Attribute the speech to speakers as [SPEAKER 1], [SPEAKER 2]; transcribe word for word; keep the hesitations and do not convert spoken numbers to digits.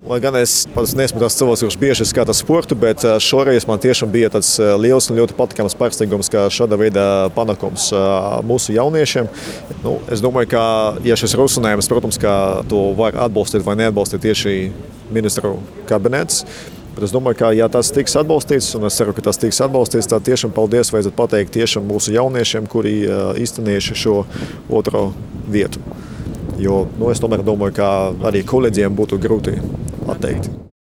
[SPEAKER 1] Lai gan es pats neesmu tas cilvēks, kurš bieži skata sportu, bet šoreiz man tiešām bija tāds liels un ļoti patīkams pārsteigums, ka šāda veida panākums mūsu jauniešiem. Nu, es domāju, ka ja šis risinājums, protams, ka to var atbalstīt vai neatbalstīt tieši ministru kabinets. Bet es domāju, ka ja tas tiks atbalstīts, un es ceru, ka tas tiks atbalstīts, tad tiešām paldies vajadzētu pateikt tiešām mūsu jauniešiem, kuri iztenījuši šo otro vietu. Jo nu, es tomēr domāju, ka arī kolēģiem būtu grūti atteikt.